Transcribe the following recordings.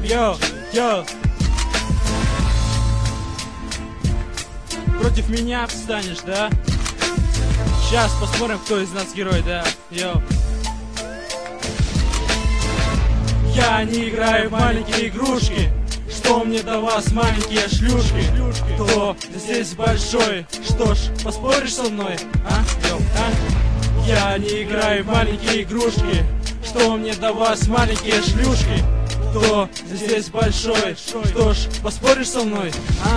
Йоу, йоу. Против меня встанешь, да? Сейчас посмотрим, кто из нас герой, да? Йоу. Я не играю в маленькие игрушки. Что мне до вас, маленькие шлюшки? Кто здесь большой? Что ж, поспоришь со мной? Йоу, Я не играю в маленькие игрушки. Что мне до вас, маленькие шлюшки? Кто здесь большой? Что ж, поспоришь со мной?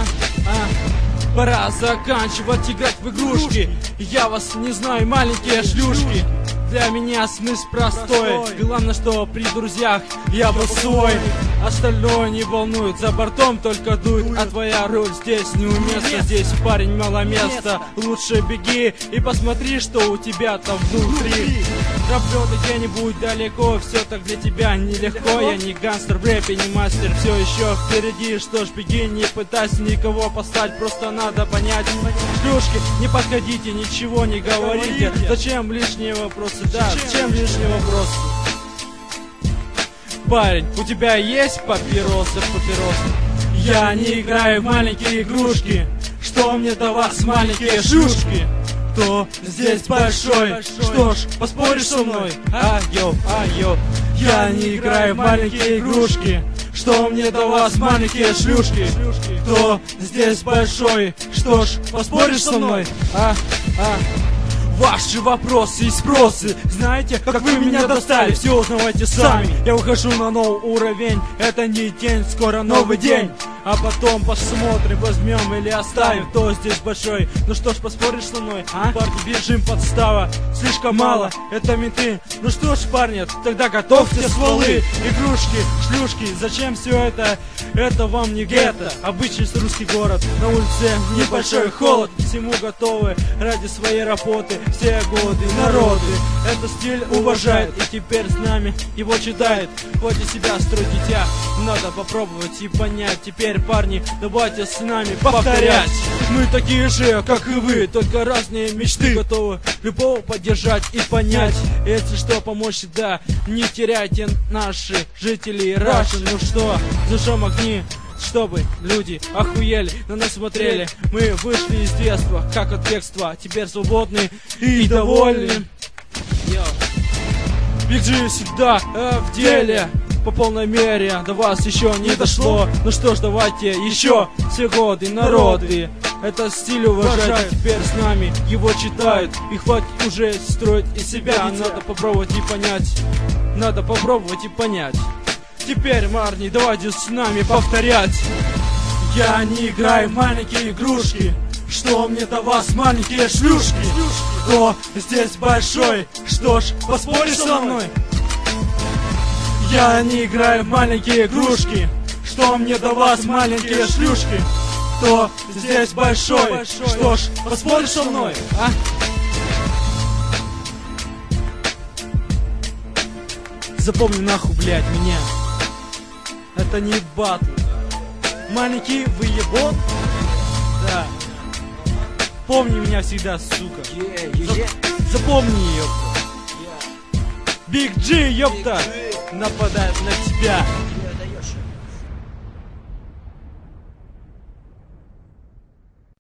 Пора заканчивать играть в игрушки. Я вас не знаю, маленькие шлюшки. Для меня смысл простой. Главное, что при друзьях я был свой. Остальное не волнует, за бортом только дует. А твоя роль здесь неуместна. Здесь, парень, мало места. Лучше беги и посмотри, что у тебя там внутри. Работа где-нибудь далеко, все так для тебя нелегко. Я не гангстер в рэпе, не мастер, все еще впереди. Что ж, беги, не пытайся никого послать, просто надо понять. Шлюшки, не подходите, ничего не говорите. Зачем лишние вопросы? Да, зачем лишние вопросы? Парень, у тебя есть папиросы? Я не играю в маленькие игрушки. Что мне до вас, маленькие шлюшки? Кто здесь большой? Что ж, поспоришь со мной? Йоу. Я не играю в маленькие игрушки. Что мне до вас, маленькие шлюшки? Кто здесь большой? Что ж, поспоришь со мной? Ваши вопросы и спросы, знаете, как вы меня достали, все узнавайте сами. Я ухожу на новый уровень, это не день, скоро новый день. А потом посмотрим, возьмем или оставим, кто здесь большой. Ну что ж, поспоришь со мной? Парни, бежим, подстава, слишком мало, это менты. Ну что ж, парни, тогда готовьте стволы. Игрушки, шлюшки, зачем все это? Это вам не гетто, обычный русский город. На улице небольшой холод, всему готовы ради своей работы. Все годы народы этот стиль уважает, и теперь с нами его читает. Хоть и себя строй, дитя, надо попробовать и понять. Теперь, парни, давайте с нами повторять. Мы такие же, как и вы, только разные мечты. Готовы любого поддержать и понять. Если что, помочь, да, не теряйте наши жители Раши. Ну что, зажжем огни, чтобы люди охуели, на нас смотрели. Мы вышли из детства, как от бегства, теперь свободны и довольны. Биг Джи всегда в деле, по полной мере, до вас еще не дошло. Ну что ж, давайте еще все годы народы этот стиль уважают, теперь с нами его читают. И хватит уже строить из себя, надо попробовать и понять. Надо попробовать и понять. Теперь, парни, давайте с нами повторять. Я не играю в маленькие игрушки. Что мне до вас, маленькие шлюшки? Кто здесь большой? Что ж, поспоришь со мной? Я не играю в маленькие игрушки. Что мне до вас, маленькие шлюшки? Кто здесь большой? Что ж, поспоришь со мной? Запомни нахуй, блядь, меня. Это не батл. Маленький выебон? Да. Помни меня всегда, сука. Запомни, ёпта. Биг Джи, ёпта, нападает на тебя.